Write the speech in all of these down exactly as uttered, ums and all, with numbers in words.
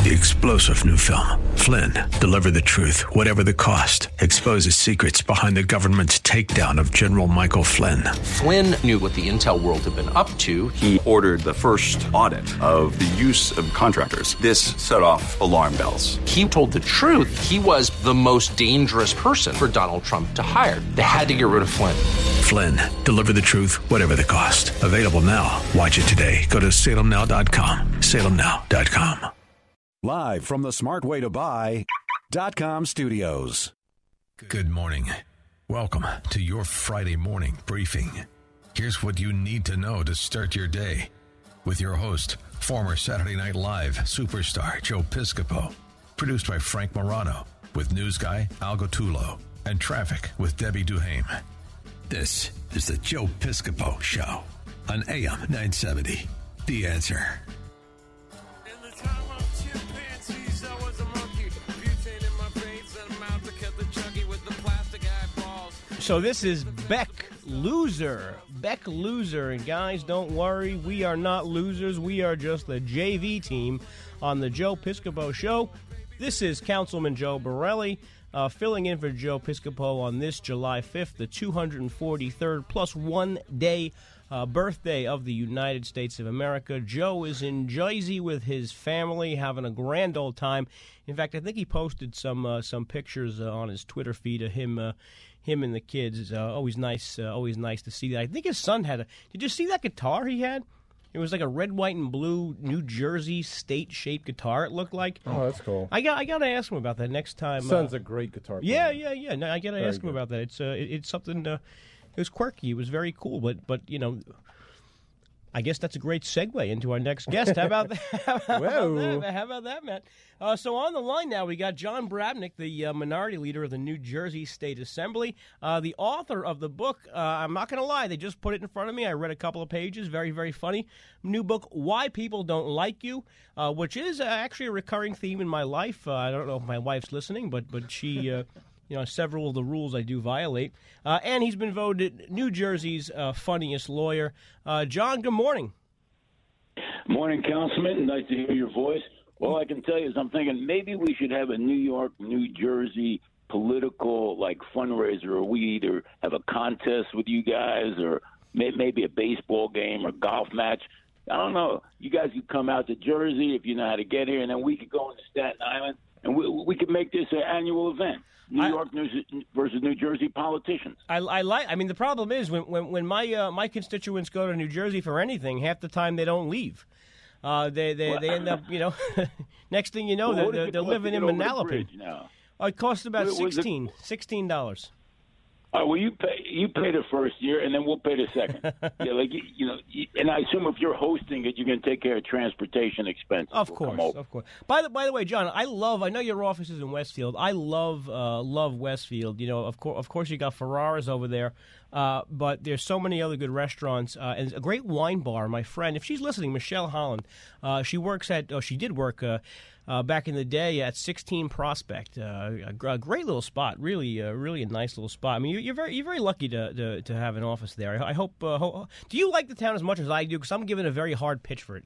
The explosive new film, Flynn, deliver the truth, whatever the cost. Exposes secrets behind the government's takedown of General Michael Flynn. Flynn knew what the intel world had been up to. He ordered the first audit of the use of contractors. This set off alarm bells. He told the truth. He was the most dangerous person for Donald Trump to hire. They had to get rid of Flynn. Flynn, deliver the truth, whatever the cost. Available now. Watch it today. Go to salem now dot com. salem now dot com. Live from the smart way to buy dot com studios. Good morning. Welcome to your Friday morning briefing. Here's what you need to know to start your day with your host, former Saturday Night Live superstar Joe Piscopo. Produced by Frank Morano with news guy Al Gottulo and traffic with Debbie Duhame. This is the Joe Piscopo Show on A M nine seventy. The Answer. So this is Beck Loser. Beck Loser. And guys, don't worry. We are not losers. We are just the J V team on the Joe Piscopo Show. This is Councilman Joe Borelli uh, filling in for Joe Piscopo on this July fifth, the two hundred forty-third plus one day uh, birthday of the United States of America. Joe is in Jersey with his family having a grand old time. In fact, I think he posted some uh, some pictures uh, on his Twitter feed of him uh, him and the kids. Is uh, always nice, uh, always nice to see that. I think his son had a. Did you see that guitar he had? It was like a red, white, and blue New Jersey state-shaped guitar. It looked like. Oh, that's cool. I got, I got to ask him about that next time. Son's uh, a great guitar player. Yeah, yeah, yeah. No, I got to Very ask him good. about that. It's, uh, it, it's something. Uh, it was quirky. It was very cool. But, but you know. I guess that's a great segue into our next guest. How about that? How about that, How about that, Matt? Uh, so on the line now, we got John Brabnick, the uh, minority leader of the New Jersey State Assembly, uh, the author of the book. Uh, I'm not going to lie. They just put it in front of me. I read a couple of pages. Very, very funny. New book, Why People Don't Like You, uh, which is uh, actually a recurring theme in my life. Uh, I don't know if my wife's listening, but, but she... Uh, You know, several of the rules I do violate. Uh, and he's been voted New Jersey's uh, funniest lawyer. Uh, John, good morning. Morning, Councilman. Nice to hear your voice. All I can tell you is I'm thinking maybe we should have a New York, New Jersey political, like, fundraiser, or we either have a contest with you guys or may- maybe a baseball game or golf match. I don't know. You guys could come out to Jersey if you know how to get here, and then we could go into Staten Island, and we, we could make this an annual event. New I, York New, versus New Jersey politicians. I, I like. I mean, the problem is when when, when my uh, my constituents go to New Jersey for anything, half the time they don't leave. Uh, they they, they end up, you know, next thing you know, well, they're, they're living in Manalapan. Oh, it costs about what, sixteen sixteen dollars. Oh, well, you pay you pay the first year, and then we'll pay the second. yeah, like you, you know, you, and I assume if you're hosting it, you're going to take care of transportation expenses. Of course, of course. By the by the way, John, I love. I know your office is in Westfield. I love uh, love Westfield. You know, of course, of course, you got Ferraris over there, uh, but there's so many other good restaurants uh, and a great wine bar. My friend, if she's listening, Michelle Holland, uh, she works at. Oh, she did work. Uh, Uh, back in the day at sixteen Prospect, uh, a, a great little spot, really, uh, really a nice little spot. I mean, you're, you're very, you're very lucky to, to, to have an office there. I, I hope, uh, ho- Do you like the town as much as I do? Because I'm giving a very hard pitch for it.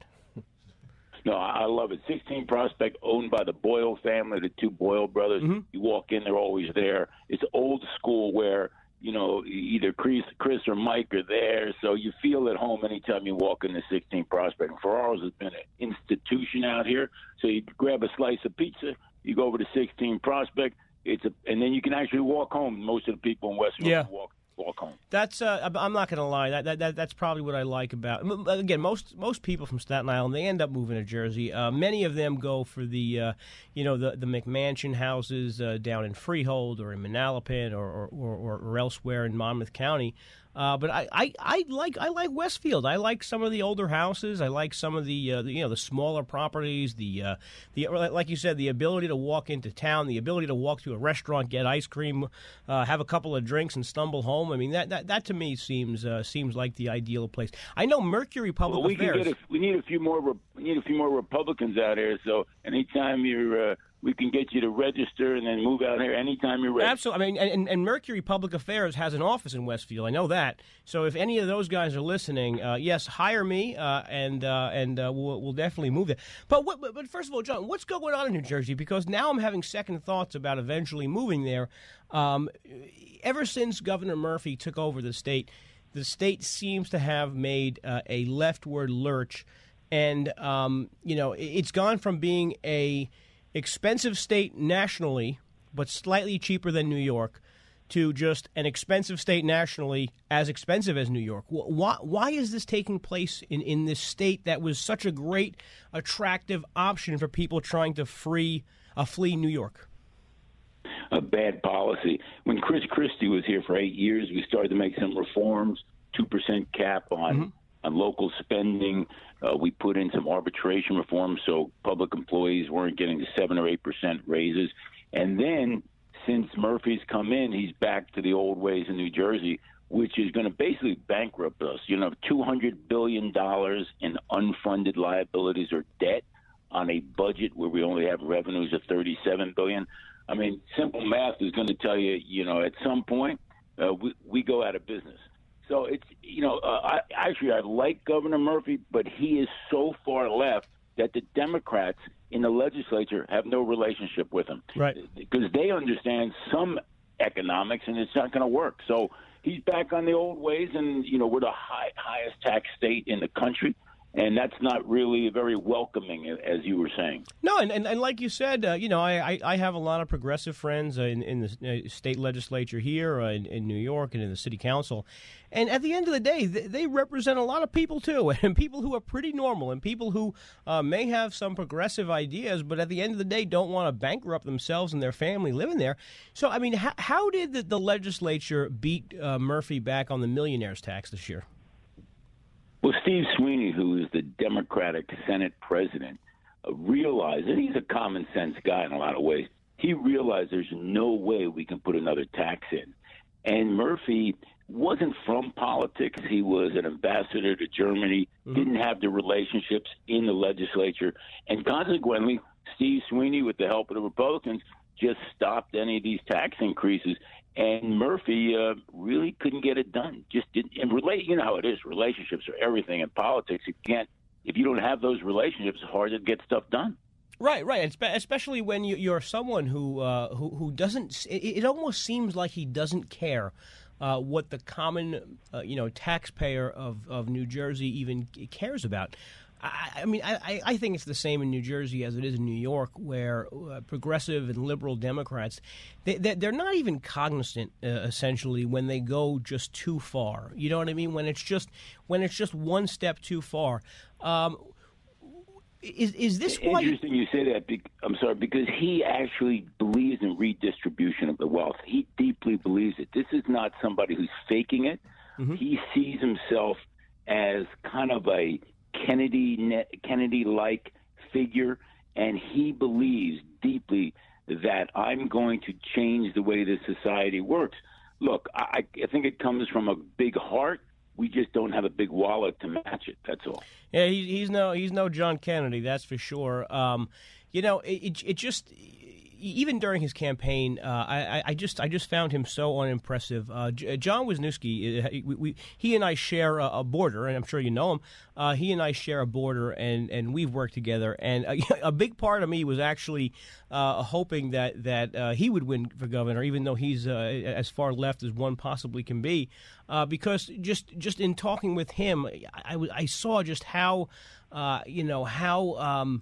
No, I love it. sixteen Prospect, owned by the Boyle family, the two Boyle brothers. Mm-hmm. You walk in, they're always there. It's old school where, you know, either Chris, Chris or Mike are there, so you feel at home anytime you walk into sixteen Prospect. And Ferraris has been an institution out here, so you grab a slice of pizza, you go over to sixteen Prospect, it's a, and then you can actually walk home. Most of the people in Westfield yeah. can walk walk home. That's uh, I'm not going to lie. That, that that that's probably what I like about. Again, most most people from Staten Island, they end up moving to Jersey. Uh, many of them go for the uh, you know the the McMansion houses uh, down in Freehold or in Manalapan or or, or, or elsewhere in Monmouth County. Uh, but I, I, I like I like Westfield. I like some of the older houses. I like some of the, uh, the you know the smaller properties. The uh, the like you said, the ability to walk into town, the ability to walk to a restaurant, get ice cream, uh, have a couple of drinks, and stumble home. I mean that that, that to me seems uh, seems like the ideal place. I know Mercury Public well, we Affairs. Can get a, we need a few more. We need a few more Republicans out here. So anytime you're uh, we can get you to register and then move out here anytime you're ready. Absolutely. I mean, and, and Mercury Public Affairs has an office in Westfield. I know that. So if any of those guys are listening, uh, yes, hire me, uh, and uh, and uh, we'll, we'll definitely move there. But, what, but but first of all, John, what's going on in New Jersey? Because now I'm having second thoughts about eventually moving there. Um, ever since Governor Murphy took over the state, the state seems to have made uh, a leftward lurch, and um, you know, it's gone from being a expensive state nationally, but slightly cheaper than New York, to just an expensive state nationally, as expensive as New York. Why, why is this taking place in, in this state that was such a great, attractive option for people trying to free uh, flee New York? A bad policy. When Chris Christie was here for eight years, we started to make some reforms, two percent cap on, mm-hmm. on local spending. Uh, we put in some arbitration reforms so public employees weren't getting the seven or eight percent raises. And then since Murphy's come in, he's back to the old ways in New Jersey, which is going to basically bankrupt us. You know, two hundred billion dollars in unfunded liabilities or debt on a budget where we only have revenues of thirty-seven billion dollars. I mean, simple math is going to tell you, you know, at some point uh, we, we go out of business. So it's, you know, uh, I, actually I like Governor Murphy, but he is so far left that the Democrats in the legislature have no relationship with him. Right. Because they understand some economics and it's not going to work. So he's back on the old ways, and, you know, we're the high, highest tax state in the country. And that's not really very welcoming, as you were saying. No, and, and, and like you said, uh, you know, I, I have a lot of progressive friends uh, in, in the uh, state legislature here uh, in, in New York and in the city council. And at the end of the day, they, they represent a lot of people, too, and people who are pretty normal and people who uh, may have some progressive ideas, but at the end of the day don't want to bankrupt themselves and their family living there. So, I mean, how, how did the, the legislature beat uh, Murphy back on the millionaire's tax this year? Well, Steve Sweeney, who is the Democratic Senate president, uh, realized, and he's a common sense guy in a lot of ways, he realized there's no way we can put another tax in. And Murphy wasn't from politics. He was an ambassador to Germany, mm-hmm. didn't have the relationships in the legislature. And consequently, Steve Sweeney, with the help of the Republicans, just stopped any of these tax increases. And Murphy uh, really couldn't get it done. Just didn't. And relate, you know how it is. Relationships are everything in politics. You can't, if you don't have those relationships, it's hard to get stuff done. Right, right. Especially when you, you're someone who uh, who who doesn't. It, it almost seems like he doesn't care uh, what the common, uh, you know, taxpayer of, of New Jersey even cares about. I, I mean, I, I think it's the same in New Jersey as it is in New York, where uh, progressive and liberal Democrats, they, they're not even cognizant, uh, essentially, when they go just too far. You know what I mean? When it's just when it's just one step too far. Um, is is this why? Interesting you say that. I'm sorry, because he actually believes in redistribution of the wealth. He deeply believes it. This is not somebody who's faking it. Mm-hmm. He sees himself as kind of a Kennedy Kennedy-like figure, and he believes deeply that I'm going to change the way this society works. Look, I, I think it comes from a big heart. We just don't have a big wallet to match it. That's all. Yeah, he, he's no he's no John Kennedy, that's for sure. Um, you know, it, it just. Even during his campaign, uh, I, I just I just found him so unimpressive. Uh, J- John Wisniewski, we, we, he and I share a, a border, and I'm sure you know him. Uh, he and I share a border, and, and we've worked together. And a, a big part of me was actually uh, hoping that that uh, he would win for governor, even though he's uh, as far left as one possibly can be. Uh, because just just in talking with him, I, I, I saw just how uh, you know how. Um,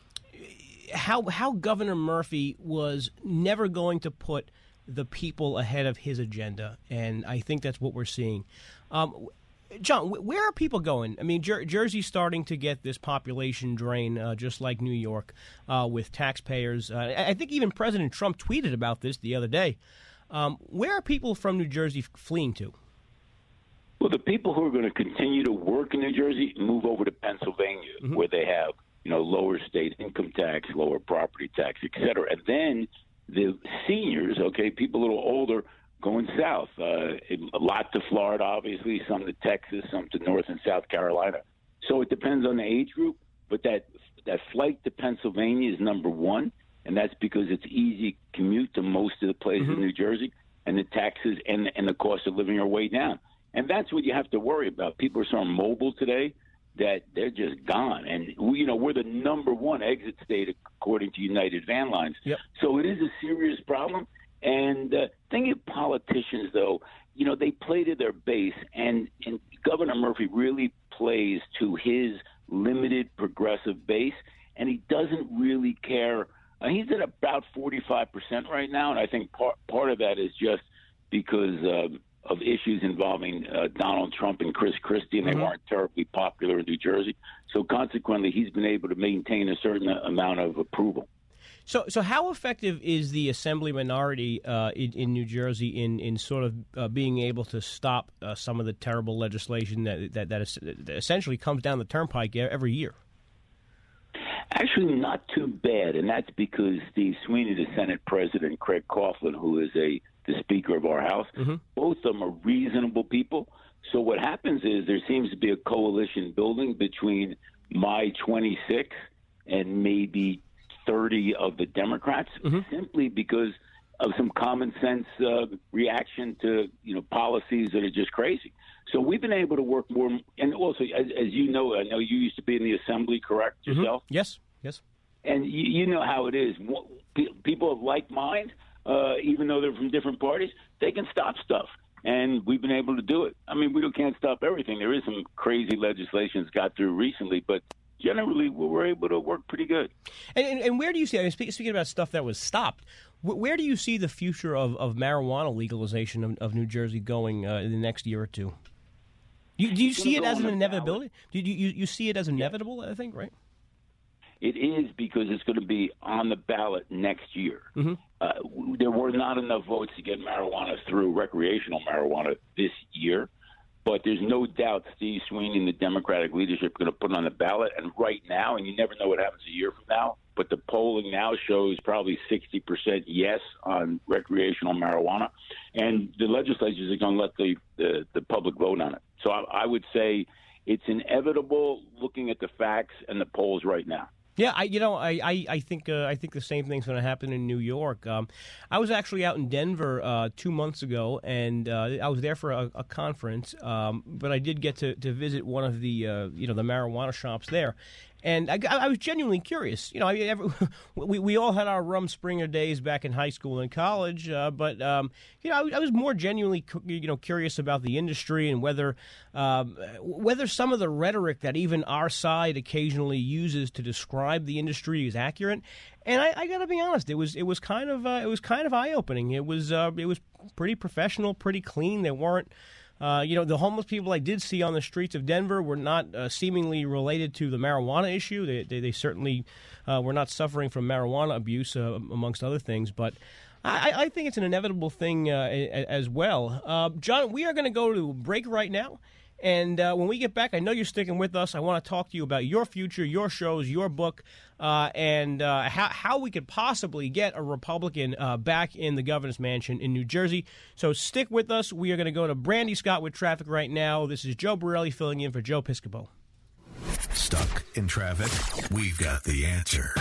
How how Governor Murphy was never going to put the people ahead of his agenda, and I think that's what we're seeing. Um, John, where are people going? I mean, Jer- Jersey's starting to get this population drain, uh, just like New York, uh, with taxpayers. Uh, I think even President Trump tweeted about this the other day. Um, where are people from New Jersey fleeing to? Well, the people who are going to continue to work in New Jersey move over to Pennsylvania, mm-hmm. where they have you know, lower state income tax, lower property tax, et cetera. And then the seniors, okay, people a little older, going south. Uh, a lot to Florida, obviously, some to Texas, some to North and South Carolina. So it depends on the age group, but that that flight to Pennsylvania is number one. and that's because it's easy to commute to most of the places mm-hmm. in New Jersey, and the taxes and, and the cost of living are way down. And that's what you have to worry about. People are so mobile today that they're just gone. And, we, you know, we're the number one exit state according to United Van Lines. Yep. So it is a serious problem. And uh, thinking of politicians, though, you know, they play to their base. And, and Governor Murphy really plays to his limited progressive base. And he doesn't really care. Uh, he's at about forty-five percent right now. And I think part, part of that is just because uh, of issues involving uh, Donald Trump and Chris Christie, and mm-hmm. they weren't terribly popular in New Jersey. So consequently, he's been able to maintain a certain amount of approval. So, so how effective is the Assembly minority uh, in, in New Jersey in, in sort of uh, being able to stop uh, some of the terrible legislation that that, that, is, that essentially comes down the turnpike every year? Actually, not too bad, and that's because Steve Sweeney, the Senate President, Craig Coughlin, who is a the Speaker of our House, mm-hmm. both of them are reasonable people. So what happens is there seems to be a coalition building between my twenty-six and maybe thirty of the Democrats, mm-hmm. simply because of some common sense uh, reaction to you know policies that are just crazy. So we've been able to work more, and also, as, as you know, I know you used to be in the Assembly, correct, yourself? Mm-hmm. Yes, yes. And you, you know how it is. People of like mind, uh, even though they're from different parties, they can stop stuff. And we've been able to do it. I mean, we can't stop everything. There is some crazy legislation that's got through recently, but generally we're able to work pretty good. And, and, and where do you see, I mean, speaking about stuff that was stopped, where do you see the future of, of marijuana legalization of, of New Jersey going uh, in the next year or two? You, do you see it as an inevitability? Do you, you you see it as inevitable, I think, right? It is, because it's going to be on the ballot next year. Mm-hmm. Uh, there were not enough votes to get marijuana through, recreational marijuana, this year. But there's no doubt Steve Sweeney and the Democratic leadership are going to put it on the ballot. And right now, and you never know what happens a year from now, but the polling now shows probably sixty percent yes on recreational marijuana. And the legislatures are going to let the, the, the public vote on it. So I, I would say it's inevitable looking at the facts and the polls right now. Yeah, I you know I I, I think uh, I think the same thing's going to happen in New York. Um, I was actually out in Denver uh, two months ago, and uh, I was there for a, a conference. Um, but I did get to, to visit one of the uh, you know the marijuana shops there. And I, I was genuinely curious. You know, I mean, every, we we all had our Rumspringa days back in high school and college, uh, but um, you know, I, I was more genuinely you know curious about the industry and whether um, whether some of the rhetoric that even our side occasionally uses to describe the industry is accurate. And I, I got to be honest, it was it was kind of uh, it was kind of eye opening. It was uh, it was pretty professional, pretty clean. They weren't. Uh, you know, the homeless people I did see on the streets of Denver were not uh, seemingly related to the marijuana issue. They they, they certainly uh, were not suffering from marijuana abuse, uh, amongst other things. But I, I think it's an inevitable thing uh, as well. Uh, John, we are going to go to a break right now. And uh, when we get back, I know you're sticking with us. I want to talk to you about your future, your shows, your book, uh, and uh, how, how we could possibly get a Republican uh, back in the governor's mansion in New Jersey. So stick with us. We are going to go to Brandy Scott with traffic right now. This is Joe Borelli filling in for Joe Piscopo. Stuck in traffic? We've got the answer.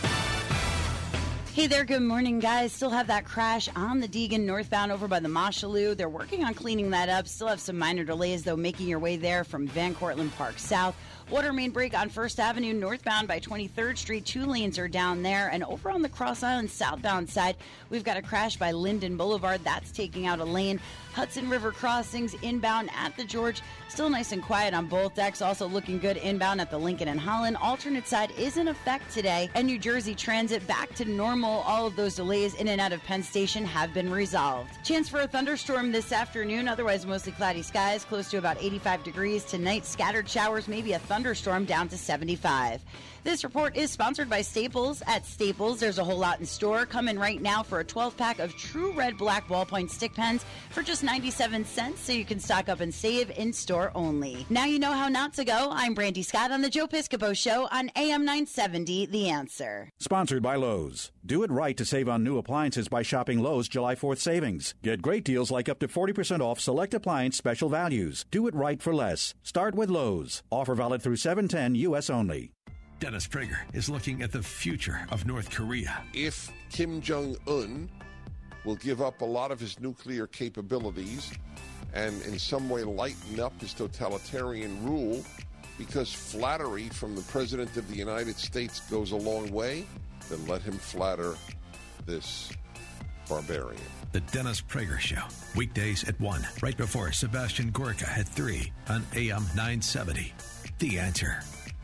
Hey there, good morning, guys. Still have that crash on the Deegan northbound over by the Mosholu. They're working on cleaning that up. Still have some minor delays, though, making your way there from Van Cortlandt Park South. Water main break on First Avenue northbound by twenty-third Street. Two lanes are down there. And over on the Cross Island southbound side, we've got a crash by Linden Boulevard. That's taking out a lane. Hudson River crossings inbound at the George. Still nice and quiet on both decks. Also looking good inbound at the Lincoln and Holland. Alternate side is in effect today. And New Jersey Transit back to normal. All of those delays in and out of Penn Station have been resolved. Chance for a thunderstorm this afternoon. Otherwise, mostly cloudy skies. Close to about eighty-five degrees tonight. Scattered showers, maybe a thunderstorm down to seventy-five. This report is sponsored by Staples. At Staples, there's a whole lot in store. Come in right now for a twelve-pack of True Red Black ballpoint stick pens for just ninety-seven cents, so you can stock up and save in-store only. Now you know how not to go. I'm Brandy Scott on the Joe Piscopo Show on A M nine seventy, The Answer. Sponsored by Lowe's. Do it right to save on new appliances by shopping Lowe's July fourth savings. Get great deals like up to forty percent off select appliance special values. Do it right for less. Start with Lowe's. Offer valid through seven ten U S only. Dennis Prager is looking at the future of North Korea. If Kim Jong-un will give up a lot of his nuclear capabilities and in some way lighten up his totalitarian rule, because flattery from the President of the United States goes a long way, then let him flatter this barbarian. The Dennis Prager Show, weekdays at one, right before Sebastian Gorka at three on A M nine seventy. The Answer.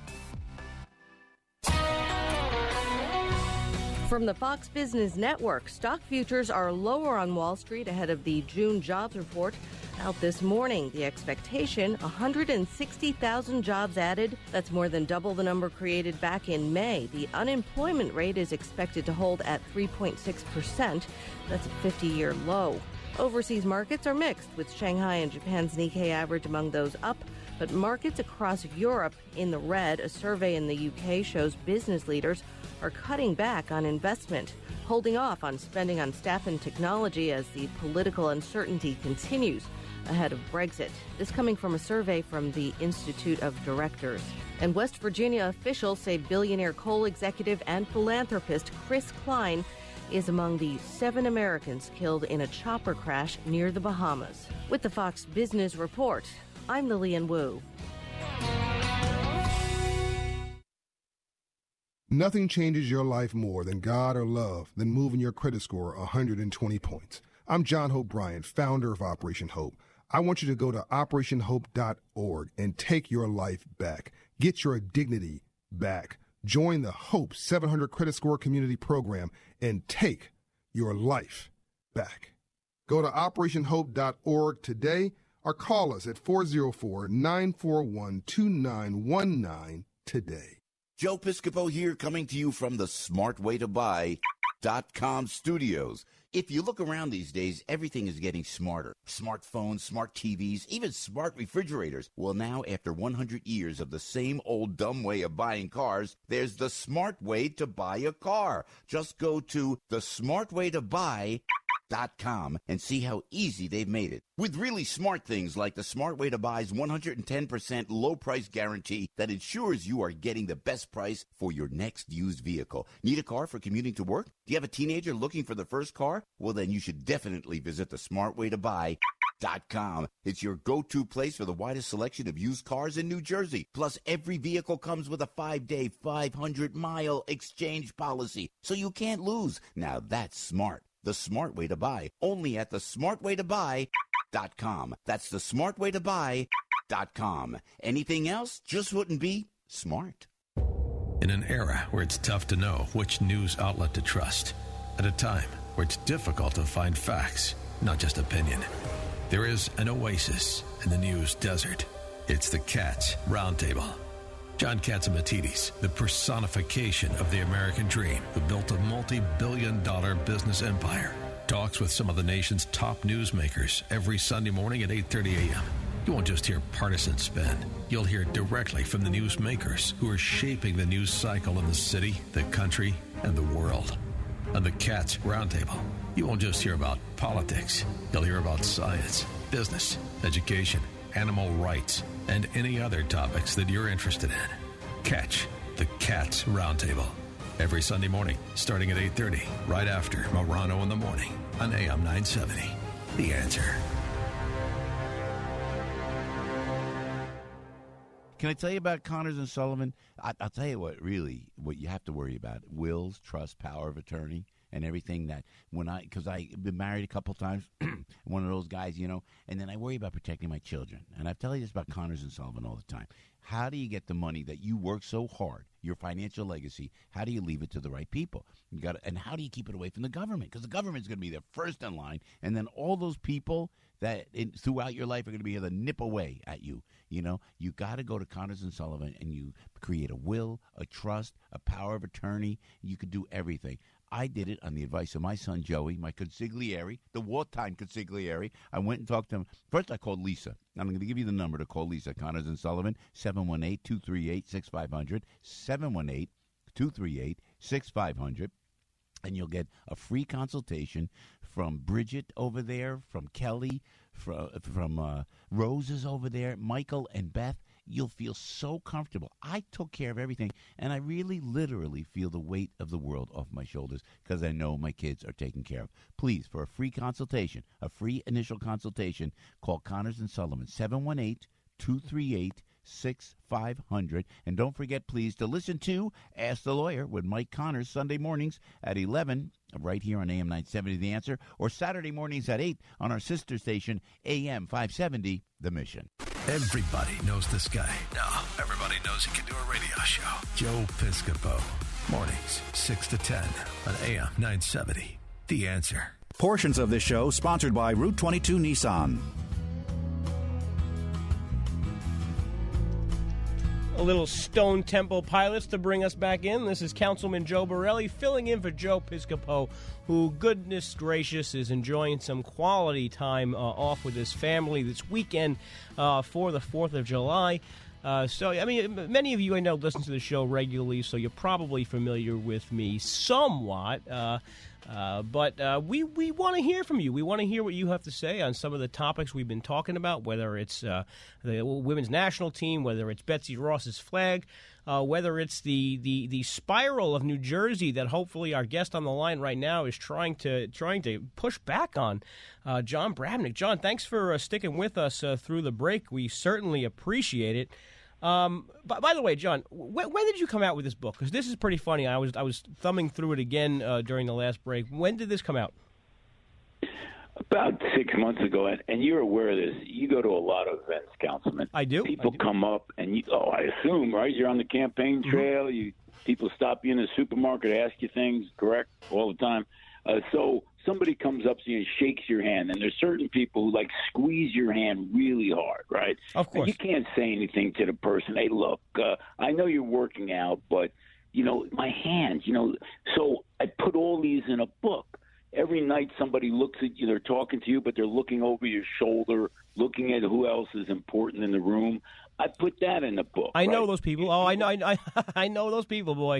From the Fox Business Network, stock futures are lower on Wall Street ahead of the June jobs report out this morning. The expectation, one hundred sixty thousand jobs added. That's more than double the number created back in May. The unemployment rate is expected to hold at three point six percent. That's a fifty-year low. Overseas markets are mixed, with Shanghai and Japan's Nikkei average among those up. But markets across Europe in the red. A survey in the U K shows business leaders are cutting back on investment, holding off on spending on staff and technology as the political uncertainty continues ahead of Brexit. This coming from a survey from the Institute of Directors. And West Virginia officials say billionaire coal executive and philanthropist Chris Klein is among the seven Americans killed in a chopper crash near the Bahamas. With the Fox Business Report, I'm Lillian Wu. Nothing changes your life more than God or love than moving your credit score one hundred twenty points. I'm John Hope Bryant, founder of Operation Hope. I want you to go to operation hope dot org and take your life back. Get your dignity back. Join the Hope seven hundred Credit Score Community Program and take your life back. Go to operation hope dot org today or call us at four oh four, nine four one, two nine one nine today. Joe Piscopo here, coming to you from the smart way to buy dot com studios. If you look around these days, everything is getting smarter. Smartphones, smart T Vs, even smart refrigerators. Well, now, after one hundred years of the same old dumb way of buying cars, there's the smart way to buy a car. Just go to the smart way to buy dot com and see how easy they've made it. With really smart things like the Smart Way to Buy's one hundred ten percent low price guarantee that ensures you are getting the best price for your next used vehicle. Need a car for commuting to work? Do you have a teenager looking for the first car? Well, then you should definitely visit the smart way to buy dot com. It's your go-to place for the widest selection of used cars in New Jersey. Plus, every vehicle comes with a five-day, five hundred mile exchange policy, so you can't lose. Now that's smart. The Smart Way to Buy, only at the smart way to buy dot com. That's the smart way to buy dot com. Anything else just wouldn't be smart. In an era where it's tough to know which news outlet to trust, at a time where it's difficult to find facts, not just opinion, there is an oasis in the news desert. It's the Cats Roundtable. John Catsimatidis, the personification of the American dream, who built a multi-billion dollar business empire, talks with some of the nation's top newsmakers every Sunday morning at eight thirty a.m. You won't just hear partisan spin. You'll hear directly from the newsmakers who are shaping the news cycle in the city, the country, and the world. On the Cats Roundtable, you won't just hear about politics. You'll hear about science, business, education, animal rights, and any other topics that you're interested in. Catch the Cats Roundtable every Sunday morning, starting at eight thirty, right after Morano in the Morning on A M nine seventy. The Answer. Can I tell you about Connors and Sullivan? I, I'll tell you what, really, what you have to worry about: wills, trust, power of attorney, and everything that when I, because I've been married a couple times, one of those guys, you know, and then I worry about protecting my children. And I've telling you this about Connors and Sullivan all the time. How do you get the money that you work so hard, your financial legacy, how do you leave it to the right people? You got, and how do you keep it away from the government? Because the government's going to be there first in line, and then all those people that in, throughout your life are going to be here to nip away at you. You know, you got to go to Connors and Sullivan, and you create a will, a trust, a power of attorney. You could do everything. I did it on the advice of my son, Joey, my consigliere, the wartime consigliere. I went and talked to him. First, I called Lisa. I'm going to give you the number to call Lisa, Connors and Sullivan, seven one eight, two three eight, six five zero zero, seven one eight, two three eight, six five zero zero. And you'll get a free consultation from Bridget over there, from Kelly, from, from uh, Rose is over there, Michael and Beth. you'll feel so comfortable. I took care of everything, and I really literally feel the weight of the world off my shoulders because I know my kids are taken care of. Please, for a free consultation, a free initial consultation, call Connors and Sullivan, seven one eight, two three eight, six five zero zero. And don't forget, please, to listen to Ask the Lawyer with Mike Connors Sunday mornings at eleven, right here on A M nine seventy The Answer, or Saturday mornings at eight on our sister station, A M five seventy The Mission. Everybody knows this guy. Now, everybody knows he can do a radio show. Joe Piscopo. Mornings, six to ten on A M nine seventy The Answer. Portions of this show sponsored by Route twenty-two Nissan. A little Stone Temple Pilots to bring us back in. This is Councilman Joe Borelli filling in for Joe Piscopo, who, goodness gracious, is enjoying some quality time uh, off with his family this weekend uh, for the fourth of July. Uh, so, I mean, many of you I know listen to the show regularly, so you're probably familiar with me somewhat. Uh, uh, but uh, we, we want to hear from you. We want to hear what you have to say on some of the topics we've been talking about, whether it's uh, the women's national team, whether it's Betsy Ross's flag, uh, whether it's the, the, the spiral of New Jersey that hopefully our guest on the line right now is trying to trying to push back on. Uh, John Bravnick. John, thanks for uh, sticking with us uh, through the break. We certainly appreciate it. Um, by, by the way, John, when, when did you come out with this book? Because this is pretty funny. I was I was thumbing through it again uh, during the last break. When did this come out? About six months ago, and, and you're aware of this. You go to a lot of events, Councilman. I do. People I do. come up, and you, oh, I assume, right? You're on the campaign trail. Mm-hmm. You people stop you in the supermarket, ask you things, correct, all the time. Uh, so somebody comes up to you and shakes your hand, and there's certain people who like squeeze your hand really hard, right? Of course. And you can't say anything to the person. Hey, look, uh, I know you're working out, but you know my hands. You know, so I put all these in a book. Every night somebody looks at you, they're talking to you, but they're looking over your shoulder, looking at who else is important in the room. I put that in the book. I right? know those people. Oh, I know, I, I know those people, boy.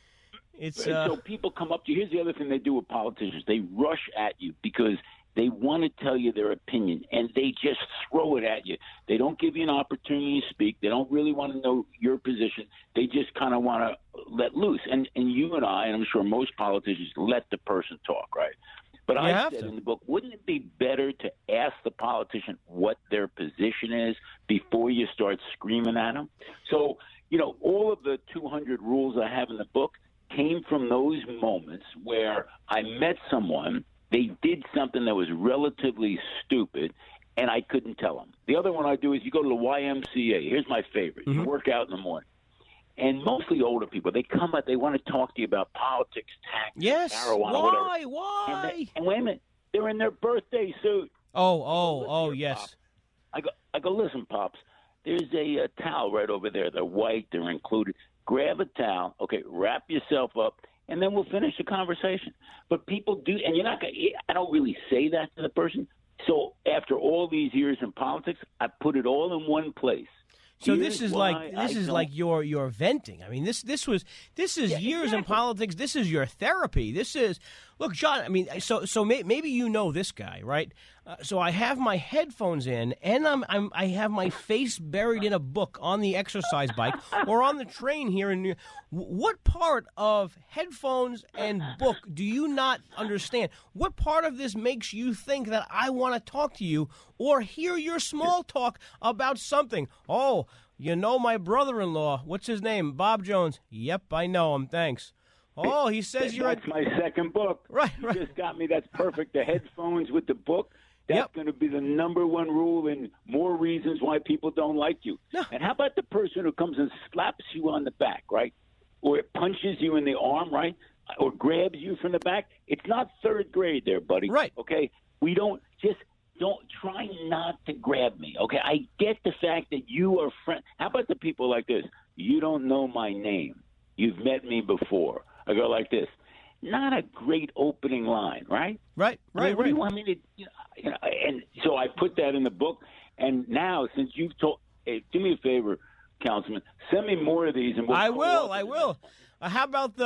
It's uh... so people come up to you. Here's the other thing they do with politicians: they rush at you because they want to tell you their opinion, and they just throw it at you. They don't give you an opportunity to speak. They don't really want to know your position. They just kind of want to let loose. And and you and I, and I'm sure most politicians, let the person talk, right? But you I said to. in the book, wouldn't it be better to ask the politician what their position is before you start screaming at them? So, you know, all of the two hundred rules I have in the book came from those moments where I met someone, they did something that was relatively stupid, and I couldn't tell them. The other one I do is you go to the Y M C A. Here's my favorite. Mm-hmm. You work out in the morning. And mostly older people, they come up, they want to talk to you about politics, tax, yes. marijuana, why, whatever. Why? And, they, and wait a minute, they're in their birthday suit. Oh, oh, oh, here, yes. Pops. I go, I go, listen, Pops, there's a, a towel right over there. They're white, they're included. Grab a towel, okay, wrap yourself up, and then we'll finish the conversation. But people do, and you're not going to, I don't really say that to the person. So after all these years in politics, I put it all in one place. So Here's this is like this I is don't... like your your venting. I mean, this this was this is yeah, years exactly. in politics. This is your therapy. This is look, John. I mean, so so may, maybe you know this guy, right? Uh, so I have my headphones in, and I'm, I'm I have my face buried in a book on the exercise bike or on the train here in New York. What part of headphones and book do you not understand? What part of this makes you think that I want to talk to you or hear your small talk about something? Oh, you know my brother-in-law. What's his name? Bob Jones. Yep, I know him. Thanks. Oh, he says that's you're. That's my second book. Right, you right. just got me. That's perfect. The headphones with the book. That's yep. going to be the number one rule and more reasons why people don't like you. No. And how about the person who comes and slaps you on the back, right? Or punches you in the arm, right? Or grabs you from the back? It's not third grade there, buddy. Right. Okay? We don't just don't try not to grab me. Okay? I get the fact that you are friend. How about the people like this? You don't know my name. You've met me before. I go like this. Not a great opening line, right? Right, right, I mean, what right. do you want me to, you know, you know, and so I put that in the book. And now, since you've told, hey, do me a favor, Councilman, send me more of these. And we'll I will, I will. Uh, how about the,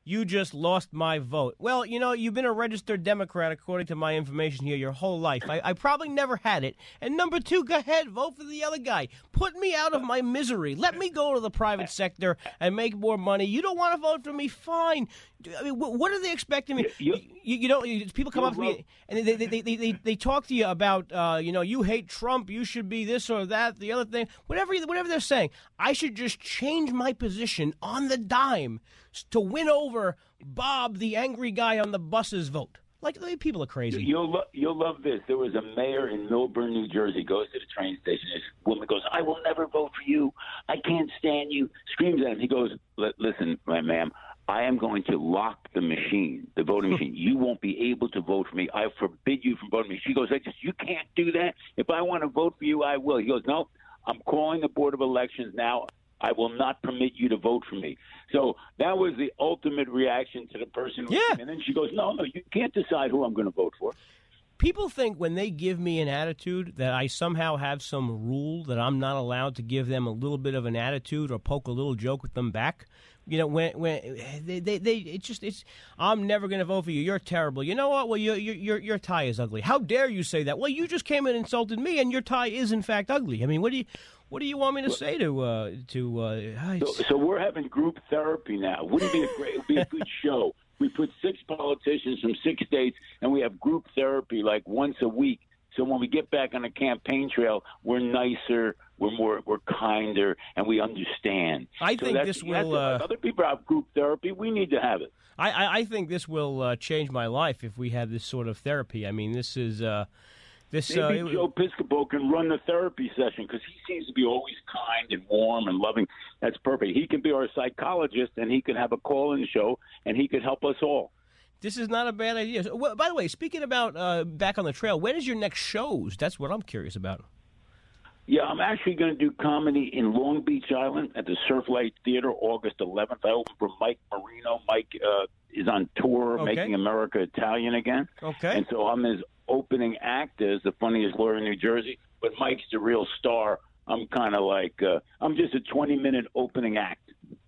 you just lost my vote. Well, you know, you've been a registered Democrat, according to my information here, your whole life. I, I probably never had it. And number two, go ahead, vote for the other guy. Put me out of my misery. Let me go to the private sector and make more money. You don't want to vote for me? Fine. I mean, what are they expecting me? You, you, you know, people come up to me and they they, they, they, they, they talk to you about, uh, you know, you hate Trump, you should be this or that, the other thing, whatever, whatever they're saying. I should just change my position on the dime to win over Bob, the angry guy on the bus's vote. Like, people are crazy. You'll lo- you'll love this. There was a mayor in Millburn, New Jersey, goes to the train station. This woman goes, "I will never vote for you. I can't stand you." Screams at him. He goes, "Listen, my ma'am, I am going to lock the machine, the voting machine. You won't be able to vote for me. I forbid you from voting for me." She goes, "I just you can't do that. If I want to vote for you, I will." He goes, "No, I'm calling the Board of Elections now. I will not permit you to vote for me." So that was the ultimate reaction to the person. Who yeah. And then she goes, no, no, you can't decide who I'm going to vote for. People think when they give me an attitude that I somehow have some rule that I'm not allowed to give them a little bit of an attitude or poke a little joke with them back. You know, when when they they, they it's just it's I'm never going to vote for you. You're terrible. You know what? Well, your your your tie is ugly. How dare you say that? Well, you just came and insulted me, and your tie is in fact ugly. I mean, what do you what do you want me to say to uh, to? Uh, so, so we're having group therapy now. Wouldn't it be a great? It would be a good show. We put six politicians from six states, and we have group therapy like once a week. So when we get back on the campaign trail, we're nicer, we're more, we're kinder, and we understand. I so think this will. Uh, like other people have group therapy. We need to have it. I, I, I think this will uh, change my life if we have this sort of therapy. I mean, this is uh, this. Maybe uh, Joe Piscopo can run the therapy session because he seems to be always kind and warm and loving. That's perfect. He can be our psychologist, and he can have a call-in show, and he could help us all. This is not a bad idea. So, well, by the way, speaking about uh, back on the trail, when is your next shows? That's what I'm curious about. Yeah, I'm actually going to do comedy in Long Beach Island at the Surflight Theater August eleventh. I open for Mike Marino. Mike uh, is on tour Okay. making America Italian again. Okay. And so I'm his opening act as the funniest lawyer in New Jersey, but Mike's the real star. I'm kind of like, uh, I'm just a twenty-minute opening act.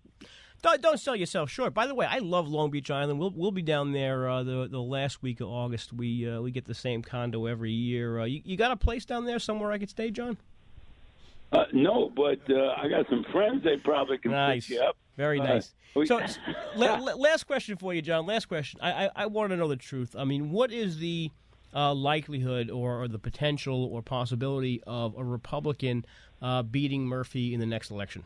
Don't, don't sell yourself short. By the way, I love Long Beach Island. We'll we'll be down there uh, the the last week of August. We uh, we get the same condo every year. Uh, you, you got a place down there somewhere I could stay, John? Uh, no, but uh, I got some friends. They probably can Nice. pick you up. Very Uh, nice. we- So, la- la- last question for you, John. Last question. I, I, I want to know the truth. I mean, what is the uh, likelihood or, or the potential or possibility of a Republican uh, beating Murphy in the next election?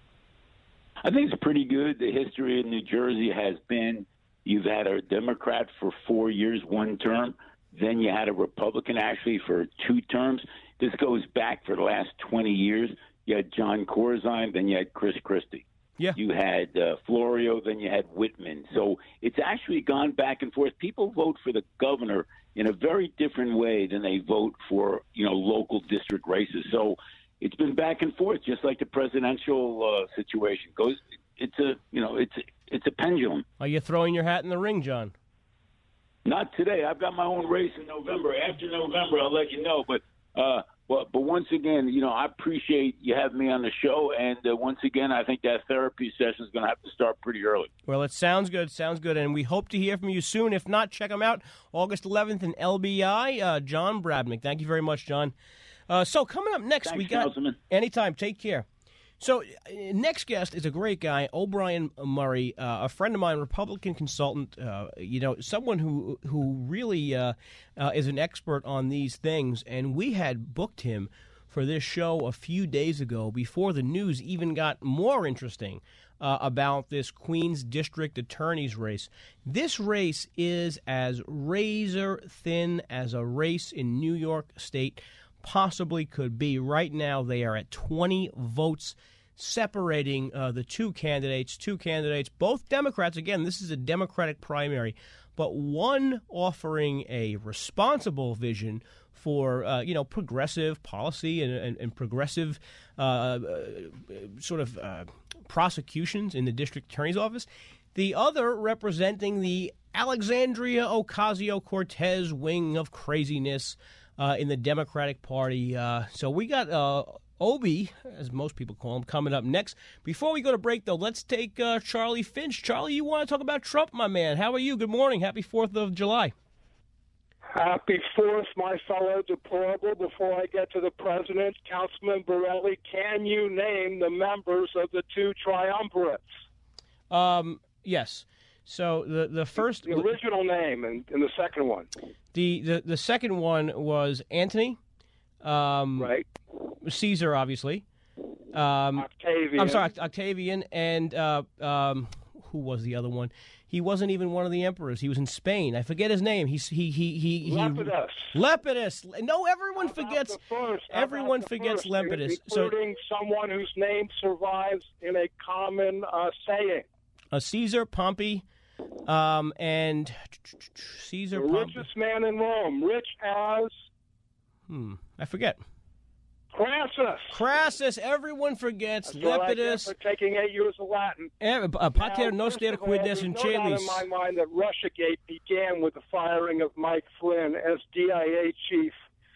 I think it's pretty good. The history of New Jersey has been you've had a Democrat for four years, one term. Then you had a Republican actually for two terms. This goes back for the last twenty years. You had John Corzine, then you had Chris Christie. Yeah. You had uh, Florio, then you had Whitman. So it's actually gone back and forth. People vote for the governor in a very different way than they vote for, you know, local district races. So it's been back and forth, just like the presidential uh, situation goes. It's a, you know, it's it's a pendulum. Are you throwing your hat in the ring, John? Not today. I've got my own race in November. After November, I'll let you know. But uh, but but once again, you know, I appreciate you having me on the show. And uh, once again, I think that therapy session is going to have to start pretty early. Well, it sounds good. Sounds good. And we hope to hear from you soon. If not, check them out August eleventh in L B I. Uh, John Bradnick. Thank you very much, John. Uh, so coming up next, Thanks, we got Councilman. anytime. Take care. So uh, next guest is a great guy, O'Brien Murray, uh, a friend of mine, Republican consultant. Uh, you know, someone who who really uh, uh, is an expert on these things. And we had booked him for this show a few days ago before the news even got more interesting uh, about this Queens District Attorney's race. This race is as razor thin as a race in New York State possibly could be. Right now, they are at twenty votes separating uh, the two candidates, two candidates, both Democrats. Again, this is a Democratic primary, but one offering a responsible vision for, uh, you know, progressive policy and, and, and progressive uh, uh, sort of uh, prosecutions in the district attorney's office. The other representing the Alexandria Ocasio-Cortez wing of craziness Uh, in the Democratic Party. Uh, so we got uh, Obi, as most people call him, coming up next. Before we go to break, though, let's take uh, Charlie Finch. Charlie, you want to talk about Trump, my man. How are you? Good morning. Happy fourth of July. Happy fourth, my fellow deplorable. Before I get to the president, Councilman Borelli, can you name the members of the two triumvirates? Um, yes. So the the first... The original name and, and the second one. The, the, the second one was Antony. Um, right. Caesar, obviously. Um, Octavian. I'm sorry, Octavian. And uh, um, who was the other one? He wasn't even one of the emperors. He was in Spain. I forget his name. He's he he he. he Lepidus. Lepidus. No, everyone How forgets. First, everyone forgets first, Lepidus. Including so, someone whose name survives in a common uh, saying. Uh, Caesar, Pompey, um, and Caesar. The Pompey. richest man in Rome, rich as. Hmm. I forget. Crassus. Crassus. Everyone forgets That's what I get Lepidus. for taking eight years of Latin. Uh, Pater Now, noster first of all, quid there's in no doubt in celis. my mind that Russiagate began with the firing of Mike Flynn as D I A chief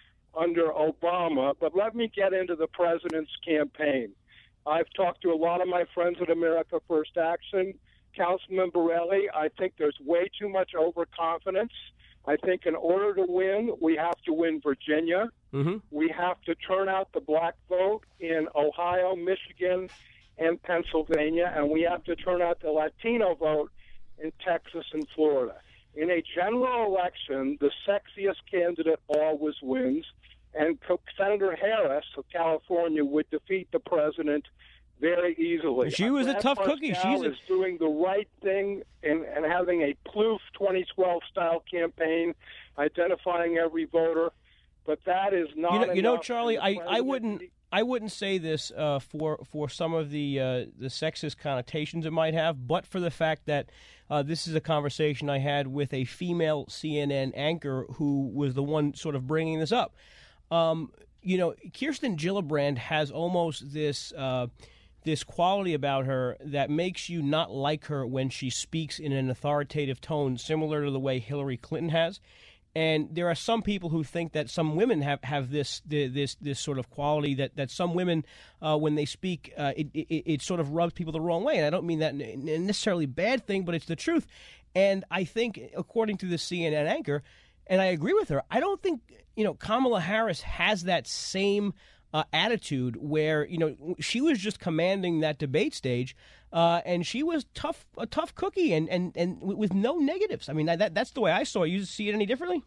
under Obama. But let me get into the president's campaign. I've talked to a lot of my friends at America First Action. Councilman Borelli, I think there's way too much overconfidence. I think in order to win, we have to win Virginia. Mm-hmm. We have to turn out the black vote in Ohio, Michigan, and Pennsylvania, and we have to turn out the Latino vote in Texas and Florida. In a general election, the sexiest candidate always wins, and Senator Harris of California would defeat the president very easily. She was a Brad tough cookie. Pascal She's a... is doing the right thing and, and having a Plouffe twenty twelve style campaign, identifying every voter. But that is not. You know, you know enough. Charlie, I, I wouldn't I wouldn't say this uh, for for some of the uh, the sexist connotations it might have, but for the fact that uh, this is a conversation I had with a female C N N anchor who was the one sort of bringing this up. Um, you know, Kirsten Gillibrand has almost this. Uh, this quality about her that makes you not like her when she speaks in an authoritative tone, similar to the way Hillary Clinton has. And there are some people who think that some women have, have this this this sort of quality that, that some women, uh, when they speak, uh, it, it, it sort of rubs people the wrong way. And I don't mean that in a necessarily bad thing, but it's the truth. And I think, according to the C N N anchor, and I agree with her, I don't think, you know, Kamala Harris has that same Uh, attitude where, you know, she was just commanding that debate stage, uh, and she was tough, a tough cookie, and, and, and with no negatives. I mean, that that's the way I saw it. You see it any differently?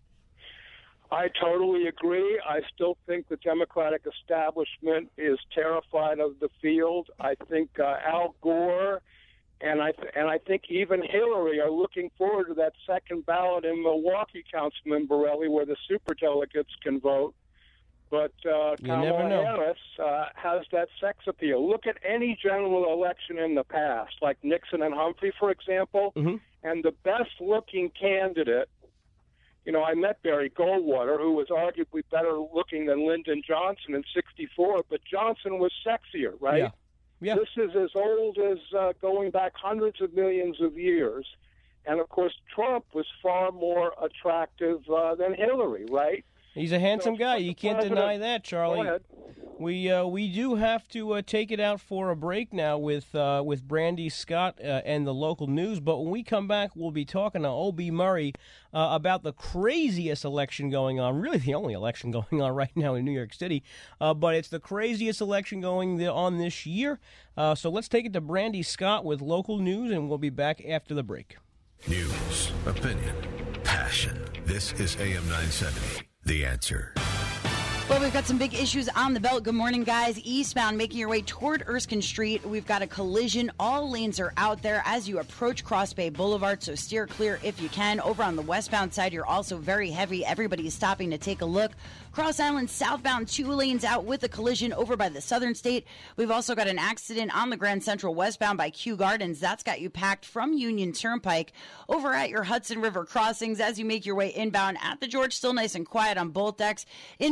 I totally agree. I still think the Democratic establishment is terrified of the field. I think uh, Al Gore and I th- and I think even Hillary are looking forward to that second ballot in Milwaukee, Councilman Borelli, where the superdelegates can vote. But uh, Kamala Harris uh, has that sex appeal. Look at any general election in the past, like Nixon and Humphrey, for example, mm-hmm. and the best-looking candidate, you know, I met Barry Goldwater, who was arguably better-looking than Lyndon Johnson in sixty-four, but Johnson was sexier, right? Yeah. Yeah. This is as old as uh, going back hundreds of millions of years. And, of course, Trump was far more attractive uh, than Hillary, right? He's a handsome So, guy. You can't President, deny that, Charlie. Go ahead. We uh, we do have to uh, take it out for a break now with uh, with Brandy Scott uh, and the local news. But when we come back, we'll be talking to O B Murray uh, about the craziest election going on. Really, the only election going on right now in New York City. Uh, but it's the craziest election going on this year. Uh, so let's take it to Brandy Scott with local news, and we'll be back after the break. News, opinion, passion. This is A M nine seventy. The Answer. Well, we've got some big issues on the belt. Good morning, guys. Eastbound, making your way toward Erskine Street. We've got a collision. All lanes are out there as you approach Cross Bay Boulevard, so steer clear if you can. Over on the westbound side, you're also very heavy. Everybody is stopping to take a look. Cross Island southbound, two lanes out with a collision over by the Southern State. We've also got an accident on the Grand Central westbound by Kew Gardens. That's got you packed from Union Turnpike over at your Hudson River crossings as you make your way inbound at the George. Still nice and quiet on both decks. Inbound Lincoln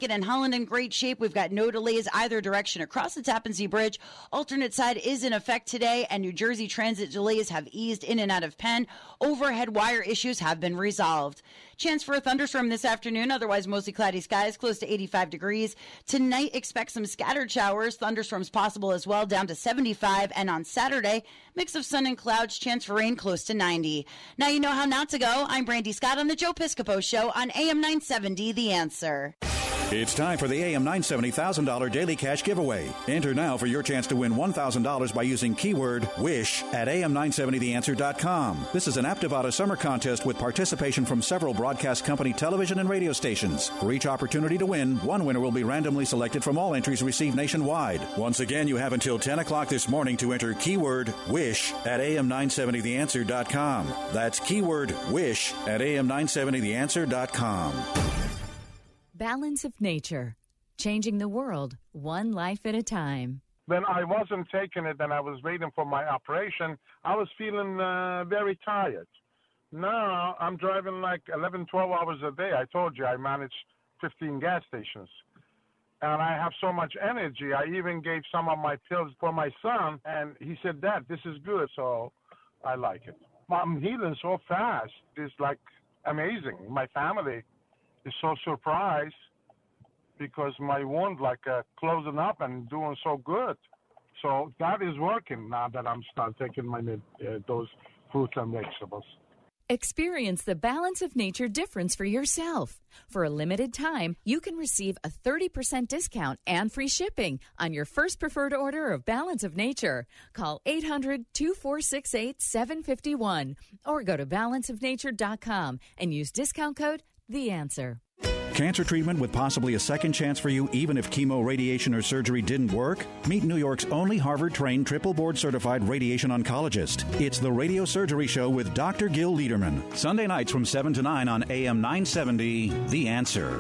Lincoln and Holland in great shape. We've got no delays either direction across the Tappan Zee Bridge. Alternate side is in effect today, and New Jersey Transit delays have eased in and out of Penn. Overhead wire issues have been resolved. Chance for a thunderstorm this afternoon, otherwise mostly cloudy skies, close to eighty-five degrees. Tonight, expect some scattered showers, thunderstorms possible as well, down to seventy-five. And on Saturday, mix of sun and clouds, chance for rain close to ninety. Now you know how not to go. I'm Brandy Scott on the Joe Piscopo Show on A M nine seventy, The Answer. It's time for the A M nine seventy one thousand dollars Daily Cash Giveaway. Enter now for your chance to win one thousand dollars by using keyword WISH at A M nine seventy the answer dot com. This is an Aptivada summer contest with participation from several broadcast company television and radio stations. For each opportunity to win, one winner will be randomly selected from all entries received nationwide. Once again, you have until ten o'clock this morning to enter keyword WISH at A M nine seventy the answer dot com. That's keyword WISH at A M nine seventy the answer dot com. Balance of Nature, changing the world one life at a time. When I wasn't taking it and I was waiting for my operation, I was feeling uh, very tired. Now I'm driving like eleven, twelve hours a day. I told you I manage fifteen gas stations. And I have so much energy. I even gave some of my pills for my son, and he said, Dad, this is good, so I like it. I'm healing so fast. It's like amazing. My family is so surprised because my wound like uh, closing up and doing so good. So that is working now that I'm start taking my uh, those fruits and vegetables. Experience the Balance of Nature difference for yourself. For a limited time, you can receive a thirty percent discount and free shipping on your first preferred order of Balance of Nature. Call eight hundred, two four six eight, seven five one or go to balance of nature dot com and use discount code The Answer. Cancer treatment with possibly a second chance for you even if chemo, radiation, or surgery didn't work? Meet New York's only Harvard-trained, triple board-certified radiation oncologist. It's the Radio Surgery Show with Doctor Gil Liederman. Sunday nights from seven to nine on A M nine seventy, The Answer.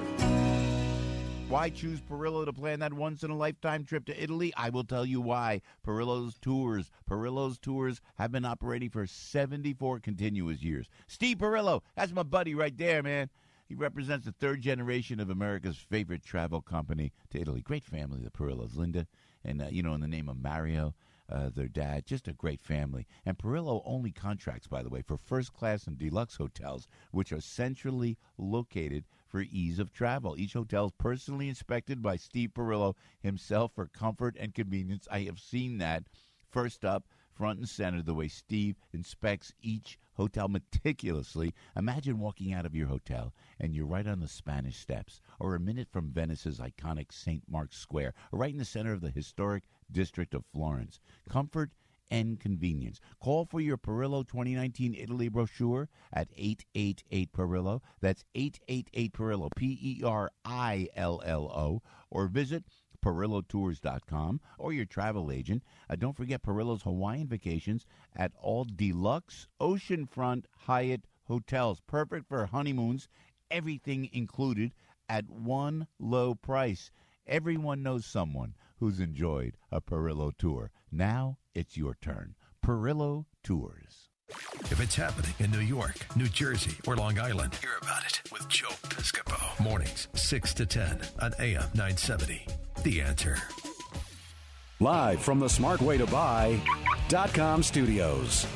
Why choose Perillo to plan that once-in-a-lifetime trip to Italy? I will tell you why. Perillo's Tours. Perillo's Tours have been operating for seventy-four continuous years. Steve Perillo, that's my buddy right there, man. He represents the third generation of America's favorite travel company to Italy. Great family, the Perillos. Linda, and, uh, you know, in the name of Mario, uh, their dad. Just a great family. And Perillo only contracts, by the way, for first-class and deluxe hotels, which are centrally located for ease of travel. Each hotel is personally inspected by Steve Perillo himself for comfort and convenience. I have seen that first up, front and center, the way Steve inspects each hotel meticulously. Imagine walking out of your hotel and you're right on the Spanish Steps, or a minute from Venice's iconic Saint Mark's Square, or right in the center of the historic district of Florence. Comfort and convenience. Call for your Perillo twenty nineteen Italy brochure at eight eight eight Perillo. That's eight eight eight Perillo, P E R I L L O, or visit Perillo Tours dot com or your travel agent. Uh, don't forget Perillo's Hawaiian vacations at all deluxe oceanfront Hyatt hotels. Perfect for honeymoons, everything included at one low price. Everyone knows someone who's enjoyed a Perillo tour. Now it's your turn. Perillo Tours. If it's happening in New York, New Jersey, or Long Island, hear about it with Joe Piscopo. Mornings, six to ten on A M nine seventy. The Answer. Live from the smart way to buy dot com studios.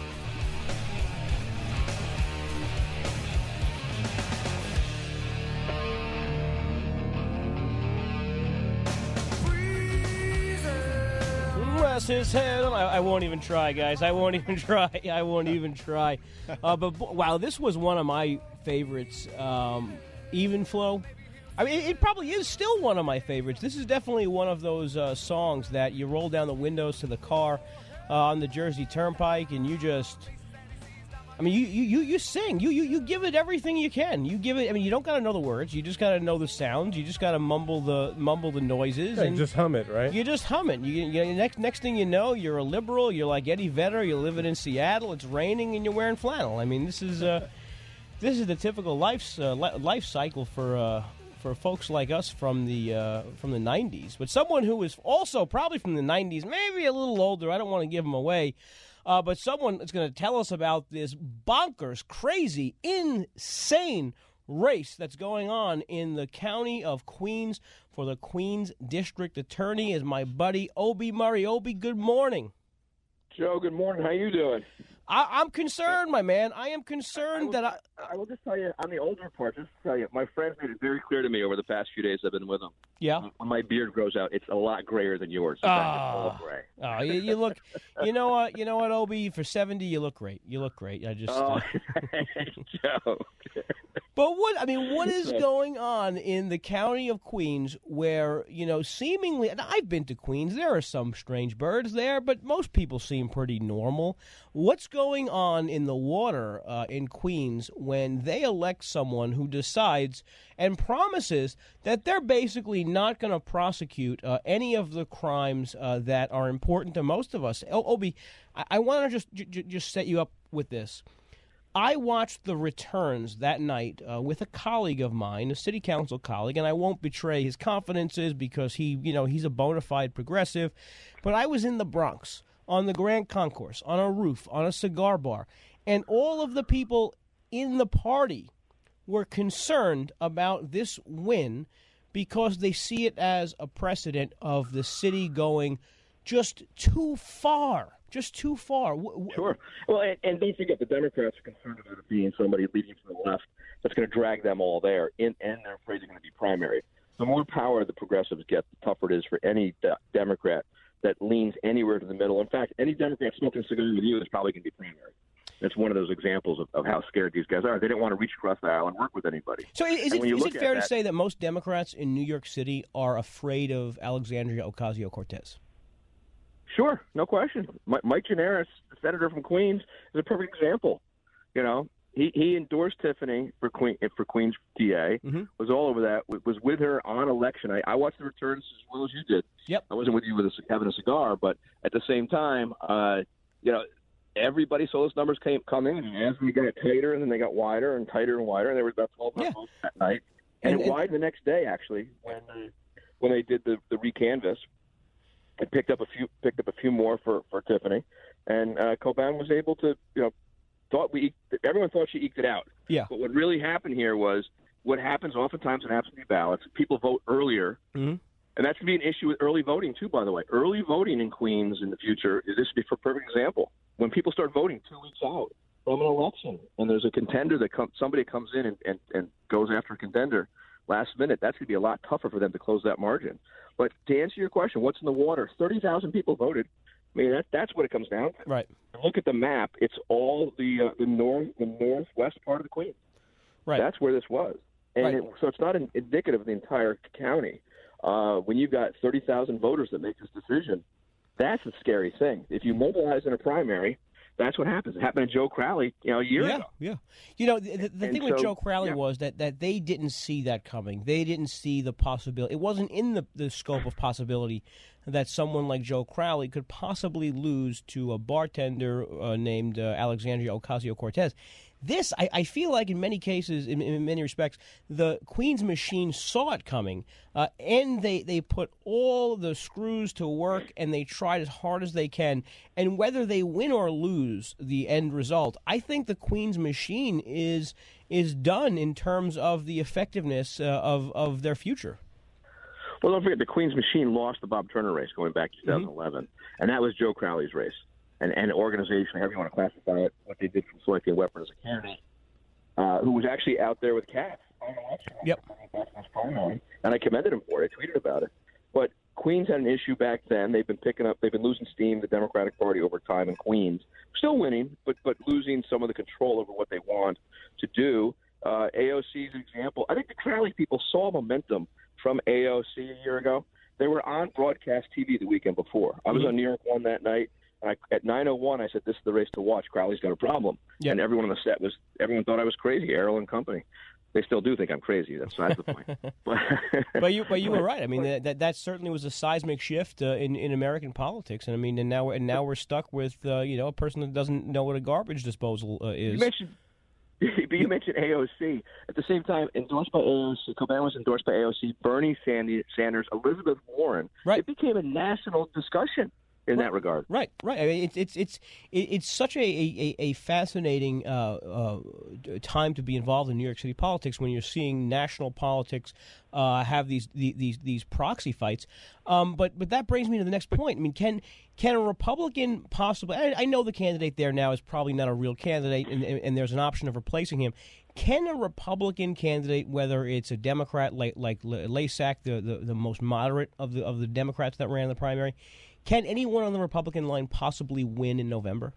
Rest his head. I, I won't even try, guys. I won't even try. I won't even try. Uh, but wow, this was one of my favorites. Um, Even Flow. I mean, it probably is still one of my favorites. This is definitely one of those uh, songs that you roll down the windows to the car uh, on the Jersey Turnpike, and you just, I mean, you you, you sing. You, you you give it everything you can. You give it. I mean, you don't got to know the words. You just got to know the sounds. You just got to mumble the mumble the noises. Yeah, and just hum it, right? You just hum it. You, you next next thing you know, you're a liberal. You're like Eddie Vedder. You're living in Seattle. It's raining, and you're wearing flannel. I mean, this is uh, this is the typical life uh, life cycle for. Uh, For folks like us from the uh, from the nineties, but someone who is also probably from the nineties, maybe a little older. I don't want to give them away, uh, but someone that's going to tell us about this bonkers, crazy, insane race that's going on in the county of Queens for the Queens District Attorney is my buddy Obie Murray. Obie, good morning. Joe, good morning. How you doing? I, I'm concerned, my man. I am concerned I will, that I... I will just tell you, on the older part, just to tell you, my friends made it very clear to me over the past few days I've been with them. Yeah? When my beard grows out, it's a lot grayer than yours. Oh, all gray. oh you, you look... You know what, You know what, Obie? For seventy, you look great. You look great. I just... Oh, uh... Joe. But what, I mean, what is going on in the county of Queens where, you know, seemingly, and I've been to Queens, there are some strange birds there, but most people seem pretty normal. What's going on in the water uh, in Queens when they elect someone who decides and promises that they're basically not going to prosecute uh, any of the crimes uh, that are important to most of us? O- Obie, I, I want to just j- j- just set you up with this. I watched the returns that night uh, with a colleague of mine, a city council colleague, and I won't betray his confidences because he, you know, he's a bona fide progressive. But I was in the Bronx on the Grand Concourse, on a roof, on a cigar bar, and all of the people in the party were concerned about this win because they see it as a precedent of the city going just too far. Just too far. Sure. Well, and, and don't forget, the Democrats are concerned about it being somebody leading from the left that's going to drag them all there, in, and they're afraid they're going to be primary. The more power the progressives get, the tougher it is for any de- Democrat that leans anywhere to the middle. In fact, any Democrat smoking cigars with you is probably going to be primary. That's one of those examples of, of how scared these guys are. They didn't want to reach across the aisle and work with anybody. So is it, is it fair that, to say that most Democrats in New York City are afraid of Alexandria Ocasio-Cortez? Sure, no question. Mike Gianaris, the senator from Queens, is a perfect example. You know, he, he endorsed Tiffany for Queen for Queens D A. Mm-hmm. Was all over that. Was with her on election. I, I watched the returns as well as you did. Yep. I wasn't with you with a, having a cigar, but at the same time, uh, you know, everybody saw those numbers came come in, and as we got tighter, and then they got wider and tighter and wider, and there was about twelve yeah. votes that night, and, and it and, widened the next day actually when uh, when they did the the recanvass. I picked up a few, picked up a few more for, for Tiffany, and uh, Coban was able to, you know, thought we, everyone thought she eked it out. Yeah. But what really happened here was what happens oftentimes in absentee ballots. People vote earlier, mm-hmm. and that's going to be an issue with early voting too. By the way, early voting in Queens in the future is this would be for a perfect example. When people start voting two weeks out from an election, and there's a contender that comes, somebody comes in and, and, and goes after a contender last minute, that's going to be a lot tougher for them to close that margin. But to answer your question, what's in the water? thirty thousand people voted. I mean, that, that's what it comes down to. Right. And look at the map. It's all the uh, the north, the northwest part of the Queens. Right. That's where this was. And right. it, so it's not an, indicative of the entire county. Uh, when you've got thirty thousand voters that make this decision, that's a scary thing. If you mobilize in a primary, that's what happens. It happened to Joe Crowley, you know, a year yeah, ago. Yeah, You know, the, the thing so, with Joe Crowley yeah. was that, that they didn't see that coming. They didn't see the possibility. It wasn't in the, the scope of possibility that someone like Joe Crowley could possibly lose to a bartender uh, named uh, Alexandria Ocasio-Cortez. This, I, I feel like in many cases, in, in many respects, the Queens machine saw it coming, uh, and they, they put all the screws to work, and they tried as hard as they can. And whether they win or lose the end result, I think the Queens machine is is done in terms of the effectiveness uh, of, of their future. Well, don't forget, the Queens machine lost the Bob Turner race going back to twenty eleven, mm-hmm. and that was Joe Crowley's race. And, and organization, however you want to classify it, what they did from selecting Weapon as a candidate, uh, who was actually out there with cats on election. Yep. And I commended him for it. I tweeted about it. But Queens had an issue back then. They've been picking up, they've been losing steam, the Democratic Party, over time in Queens. Still winning, but but losing some of the control over what they want to do. Uh, A O C is an example. I think the Crowley people saw momentum from A O C a year ago. They were on broadcast T V the weekend before. I was mm-hmm. on New York One that night. And I, at nine oh one, I said, "This is the race to watch. Crowley's got a problem." Yep. And everyone on the set was, everyone thought I was crazy. Errol and company, they still do think I'm crazy. That's, that's the point. but, but you, but you were right. I mean, that that certainly was a seismic shift uh, in in American politics. And I mean, and now we're, and now we're stuck with uh, you know a person that doesn't know what a garbage disposal uh, is. You mentioned, but you mentioned A O C. At the same time, endorsed by A O C, Coban was endorsed by A O C. Bernie Sanders, Elizabeth Warren. Right. It became a national discussion. in right. that regard. Right, right. I mean, it's it's it's it's such a a, a fascinating uh, uh, time to be involved in New York City politics when you're seeing national politics uh, have these these these proxy fights. Um, but but that brings me to the next point. I mean, can can a Republican possibly? I, I know the candidate there now is probably not a real candidate, and, and, and there's an option of replacing him. Can a Republican candidate, whether it's a Democrat like like Lasik, the, the the most moderate of the of the Democrats that ran the primary, can anyone on the Republican line possibly win in November?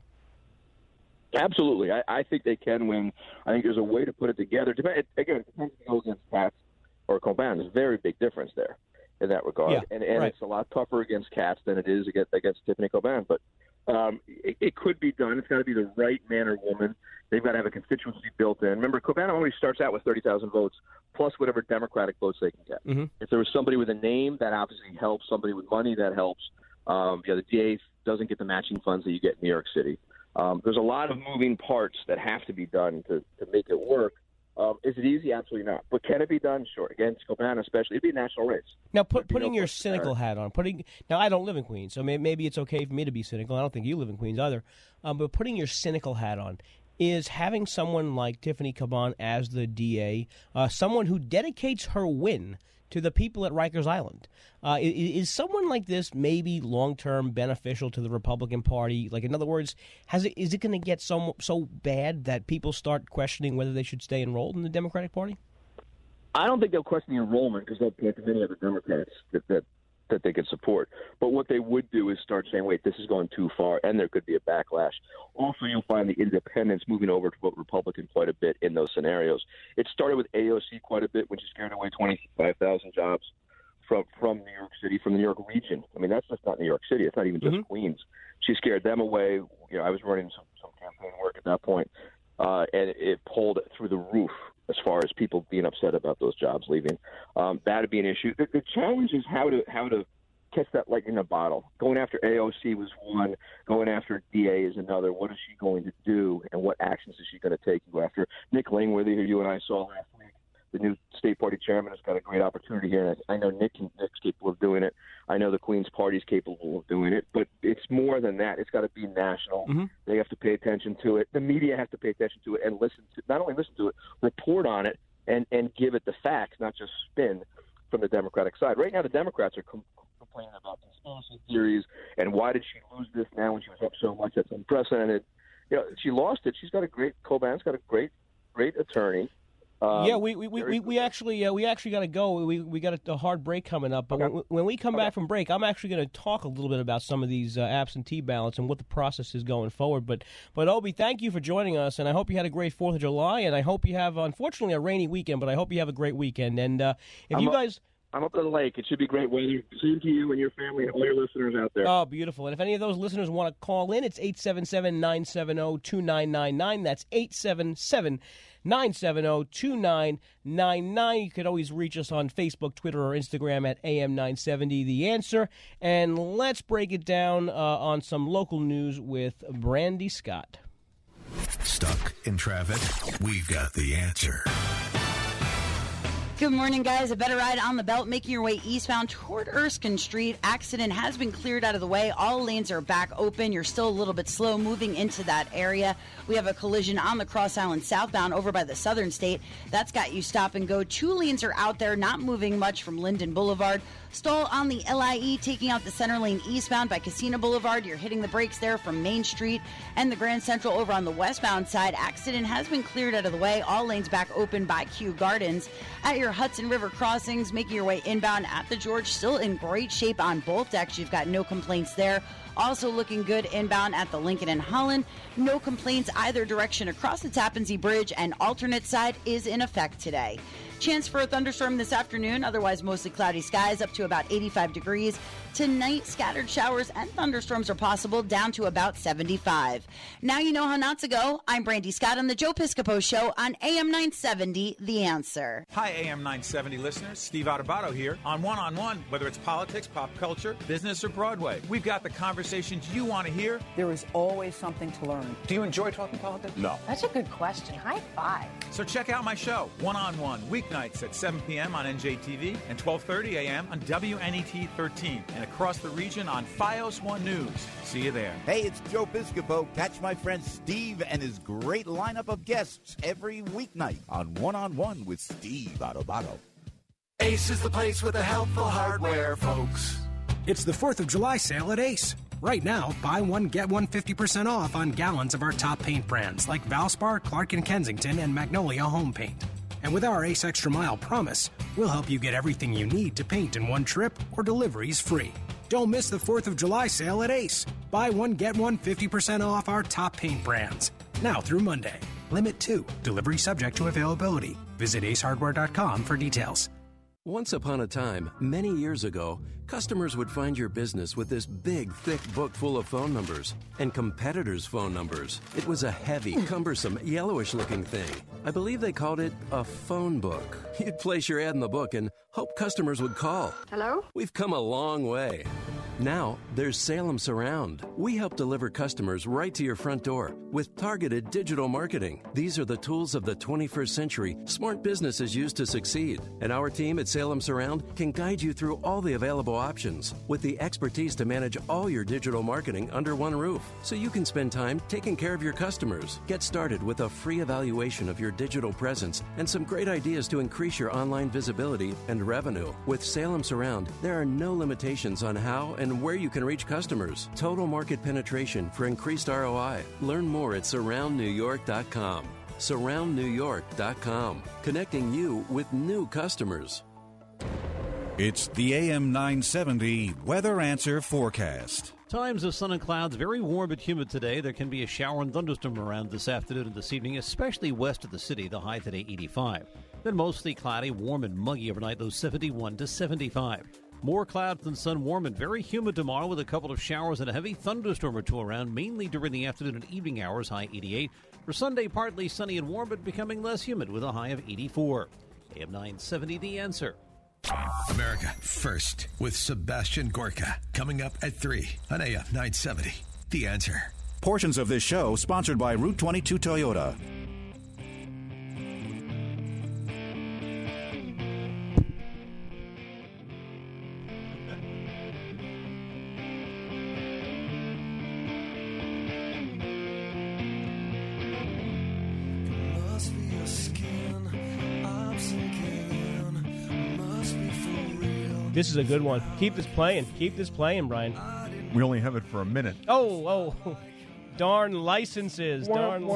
Absolutely. I, I think they can win. I think there's a way to put it together. Dep- Again, it depends if you go against Katz or Coban. There's a very big difference there in that regard. Yeah, and and right. it's a lot tougher against Katz than it is against, against Tiffany Coban. But um, it, it could be done. It's got to be the right man or woman. They've got to have a constituency built in. Remember, Coban only starts out with thirty thousand votes, plus whatever Democratic votes they can get. Mm-hmm. If there was somebody with a name, that obviously helps. Somebody with money, that helps. Um, yeah, the D A doesn't get the matching funds that you get in New York City. Um, there's a lot of moving parts that have to be done to, to make it work. Um, is it easy? Absolutely not. But can it be done? Sure. Against Coban especially, it'd be a national race. Now, put, putting your cynical hat on, putting now I don't live in Queens, so may, maybe it's okay for me to be cynical. I don't think you live in Queens either. Um, but putting your cynical hat on, is having someone like Tiffany Caban as the D A, uh, someone who dedicates her win to the people at Rikers Island. Uh, is, is someone like this maybe long-term beneficial to the Republican Party? Like, in other words, has it, is it going to get so so bad that people start questioning whether they should stay enrolled in the Democratic Party? I don't think they'll question the enrollment because they'll point to many other Democrats that, that that they could support. But what they would do is start saying, wait, this is going too far, and there could be a backlash. Also, you'll find the independents moving over to vote Republican quite a bit in those scenarios. It started with A O C quite a bit when she scared away twenty-five thousand jobs from, from New York City, from the New York region. I mean, that's just not New York City. It's not even just mm-hmm. Queens. She scared them away. You know, I was running some, some campaign work at that point, uh, and it pulled through the roof as far as people being upset about those jobs leaving. Um, that would be an issue. The, the challenge is how to how to catch that lightning in a bottle. Going after A O C was one. Going after D A is another. What is she going to do, and what actions is she going to take to go after Nick Langworthy, who you and I saw last week? The new state party chairman has got a great opportunity here, and I know Nick Nick's capable of doing it. I know the Queen's Party's capable of doing it, but it's more than that. It's got to be national. Mm-hmm. They have to pay attention to it. The media have to pay attention to it and listen to not only listen to it, report on it, and, and give it the facts, not just spin from the Democratic side. Right now, the Democrats are com- complaining about conspiracy theories and why did she lose this now when she was up so much? That's unprecedented. You know, she lost it. She's got a great Coban's got a great, great attorney. Um, yeah, we we, we, we, we actually uh, we actually got to go. We we got a, a hard break coming up. But okay. when, when we come okay. back from break, I'm actually going to talk a little bit about some of these uh, absentee ballots and what the process is going forward. But but Obi, thank you for joining us, and I hope you had a great Fourth of July, and I hope you have, unfortunately, a rainy weekend, but I hope you have a great weekend. And uh, if I'm you up, guys. I'm up on the lake. It should be great weather. Same to you and your family and all your listeners out there. Oh, beautiful. And if any of those listeners want to call in, it's eight seven seven, nine seven zero, two nine nine nine. That's eight seven seven, nine seven zero, two nine nine nine. You could always reach us on Facebook, Twitter, or Instagram at A M nine seventy The Answer. And let's break it down uh, on some local news with Brandy Scott. Stuck in traffic? We've got the answer. Good morning, guys. A better ride on the belt, making your way eastbound toward Erskine Street. Accident has been cleared out of the way. All lanes are back open. You're still a little bit slow moving into that area. We have a collision on the Cross Island southbound over by the Southern State. That's got you stop and go. Two lanes are out there, not moving much from Linden Boulevard. Stall on the L I E, taking out the center lane eastbound by Casino Boulevard. You're hitting the brakes there from Main Street and the Grand Central over on the westbound side. Accident has been cleared out of the way. All lanes back open by Kew Gardens. At your Hudson River crossings, making your way inbound at the George, still in great shape on both decks. You've got no complaints there. Also looking good inbound at the Lincoln and Holland. No complaints either direction across the Tappan Zee Bridge, and alternate side is in effect today. Chance for a thunderstorm this afternoon, otherwise mostly cloudy skies up to about eighty-five degrees. Tonight, scattered showers and thunderstorms are possible, down to about seventy-five. Now you know how not to go. I'm Brandy Scott on the Joe Piscopo Show on A M nine seventy, The Answer. Hi, A M nine seventy listeners. Steve Adubato here on One on One. Whether it's politics, pop culture, business, or Broadway, we've got the conversation conversations you want to hear. There is always something to learn. Do you enjoy talking politics? No. That's a good question. High five. So check out my show, One on One, weeknights at seven p.m. on N J T V and twelve thirty a.m. on W N E T thirteen and across the region on FiOS One News. See you there. Hey, it's Joe Piscopo. Catch my friend Steve and his great lineup of guests every weeknight on One on One with Steve Adobato. Ace is the place with the helpful hardware, folks. It's the fourth of July sale at Ace. Right now, buy one, get one fifty percent off on gallons of our top paint brands like Valspar, Clark and Kensington, and Magnolia Home Paint. And with our Ace Extra Mile promise, we'll help you get everything you need to paint in one trip or deliveries free. Don't miss the fourth of July sale at Ace. Buy one, get one fifty percent off our top paint brands. Now through Monday. Limit two. Delivery subject to availability. Visit ace hardware dot com for details. Once upon a time, many years ago, customers would find your business with this big, thick book full of phone numbers and competitors' phone numbers. It was a heavy, cumbersome, yellowish-looking thing. I believe they called it a phone book. You'd place your ad in the book and hope customers would call. Hello? We've come a long way. Now, there's Salem Surround. We help deliver customers right to your front door with targeted digital marketing. These are the tools of the twenty-first century smart businesses use to succeed. And our team at Salem Surround can guide you through all the available options with the expertise to manage all your digital marketing under one roof, so you can spend time taking care of your customers. Get started with a free evaluation of your digital presence and some great ideas to increase your online visibility and revenue. With Salem Surround, there are no limitations on how and and where you can reach customers. Total market penetration for increased R O I. Learn more at surround new york dot com. surround new york dot com. Connecting you with new customers. It's the A M nine seventy Weather Answer Forecast. Times of sun and clouds, very warm but humid today. There can be a shower and thunderstorm around this afternoon and this evening, especially west of the city. The high today, eighty-five. Then mostly cloudy, warm and muggy overnight, those seventy-one to seventy-five. More clouds than sun, warm and very humid tomorrow with a couple of showers and a heavy thunderstorm or two around, mainly during the afternoon and evening hours, high eighty-eight. For Sunday, partly sunny and warm, but becoming less humid with a high of eighty-four. A M nine seventy, The Answer. America First with Sebastian Gorka. Coming up at three on A M nine seventy, The Answer. Portions of this show sponsored by Route twenty-two Toyota. This is a good one. Keep this playing. Keep this playing, Brian. We only have it for a minute. Oh, oh. Darn licenses. Darn.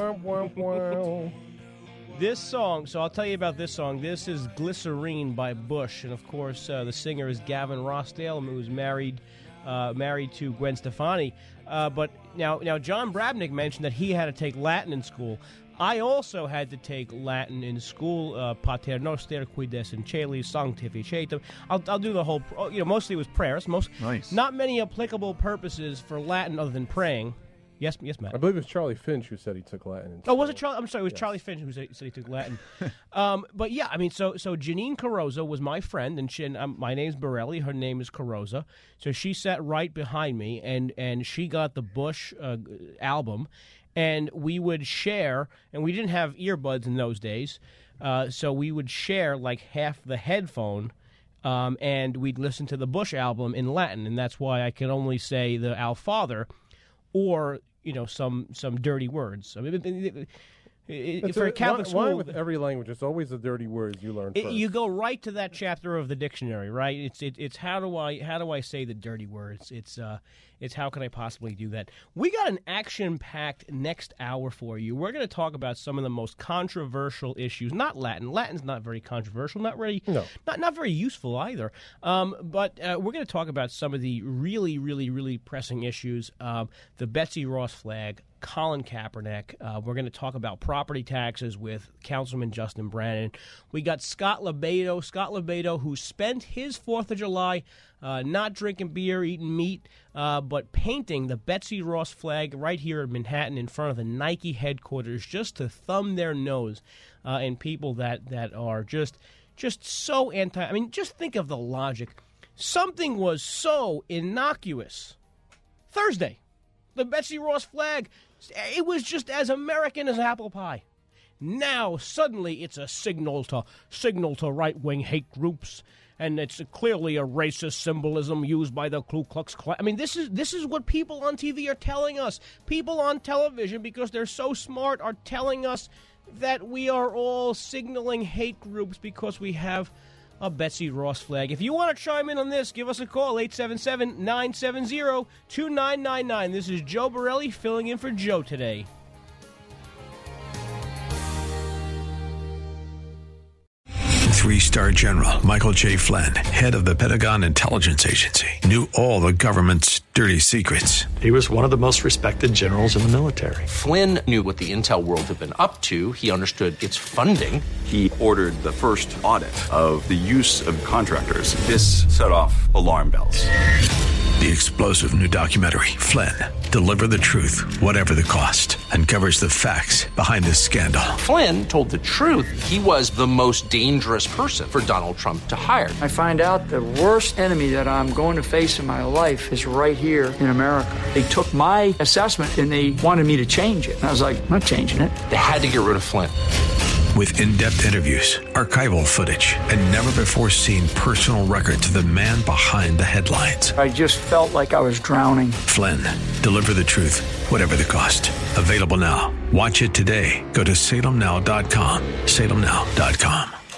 This song, so I'll tell you about this song. This is Glycerine by Bush. And, of course, uh, the singer is Gavin Rossdale, who's married uh, married to Gwen Stefani. Uh, but now, now, John Brabnick mentioned that he had to take Latin in school. I also had to take Latin in school, uh, Pater Noster, qui des in Caeli, Sanctificetum. I'll, I'll do the whole, you know, mostly it was prayers. Most, nice. Not many applicable purposes for Latin other than praying. Yes, yes, Matt. I believe it was Charlie Finch who said he took Latin. In oh, was it Charlie? I'm sorry, it was yes. Charlie Finch who said, said he took Latin. um, but yeah, I mean, so so Janine Carosa was my friend, and she, and um, my name's Borelli. Her name is Carosa. So she sat right behind me, and and she got the Bush uh, album. And we would share, and we didn't have earbuds in those days, uh, so we would share like half the headphone, um, and we'd listen to the Bush album in Latin, and that's why I can only say the Our Father, or you know some some dirty words. I mean, it, for a, a Catholic why, school, why with every language, it's always the dirty words you learn. It, first. You go right to that chapter of the dictionary, right? It's it, it's how do I how do I say the dirty words? It's uh. It's how can I possibly do that? We got an action-packed next hour for you. We're going to talk about some of the most controversial issues. Not Latin. Latin's not very controversial. Not really. No. Not not very useful either. Um, but uh, we're going to talk about some of the really, really, really pressing issues. Um, the Betsy Ross flag, Colin Kaepernick. Uh, we're going to talk about property taxes with Councilman Justin Brannan. We got Scott LeBedo. Scott LeBedo, who spent his fourth of July uh, not drinking beer, eating meat, uh, but painting the Betsy Ross flag right here in Manhattan in front of the Nike headquarters just to thumb their nose uh, in people that, that are just just so anti. I mean, just think of the logic. Something was so innocuous Thursday. The Betsy Ross flag, it was just as American as apple pie. Now, suddenly, it's a signal to signal to right-wing hate groups, and it's clearly a racist symbolism used by the Ku Klux Klan. I mean, this is this is what people on T V are telling us. People on television, because they're so smart, are telling us that we are all signaling hate groups because we have a Betsy Ross flag. If you want to chime in on this, give us a call, eight seven seven, nine seven zero, two nine nine nine. This is Joe Borelli filling in for Joe today. Three-star General Michael J. Flynn, head of the Pentagon Intelligence Agency, knew all the government's dirty secrets. He was one of the most respected generals in the military. Flynn knew what the intel world had been up to. He understood its funding. He ordered the first audit of the use of contractors. This set off alarm bells. The explosive new documentary, Flynn, Deliver the Truth, Whatever the Cost, uncovers the facts behind this scandal. Flynn told the truth. He was the most dangerous person for Donald Trump to hire. I find out the worst enemy that I'm going to face in my life is right here in America. They took my assessment and they wanted me to change it. And I was like, I'm not changing it. They had to get rid of Flynn. With in-depth interviews, archival footage, and never-before-seen personal records of the man behind the headlines. I just felt like I was drowning. Flynn, Deliver the Truth, Whatever the Cost. Available now. Watch it today. Go to salem now dot com. salem now dot com.